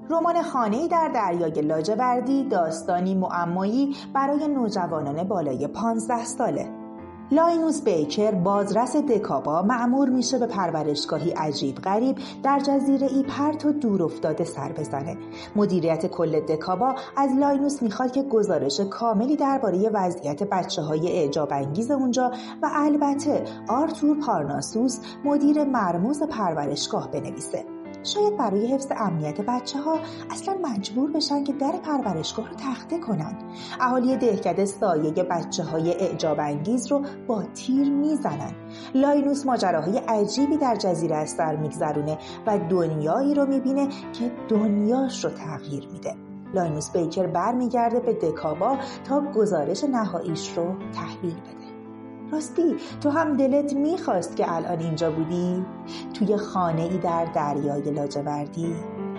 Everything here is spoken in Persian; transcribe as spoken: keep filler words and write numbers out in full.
رمان خانه‌ای در دریای لاجوردی داستانی معمایی برای نوجوانان بالای پانزده ساله. لاینوس بیکر بازرس دکابا مأمور میشه به پرورشگاهی عجیب غریب در جزیره‌ای پرت و دور افتاده سر بزنه. مدیریت کل دکابا از لاینوس میخواد که گزارش کاملی درباره وضعیت بچه‌های اعجاب انگیز اونجا و البته آرتور پارناسوس مدیر مرموز پرورشگاه بنویسه. شاید برای حفظ امنیت بچه ها اصلا مجبور بشن که در پرورشگاه رو تخته کنن. اهالی دهکده سایه بچه های اعجاب انگیز رو با تیر میزنن. لاینوس ماجراهای عجیبی در جزیره از سر میگذرونه و دنیایی رو میبینه که دنیاش رو تغییر میده. لاینوس بیکر برمیگرده به دکابا تا گزارش نهاییش رو تحویل بده. راستی تو هم دلت میخواست که الان اینجا بودی؟ توی خانه‌ای در دریای لاجوردی؟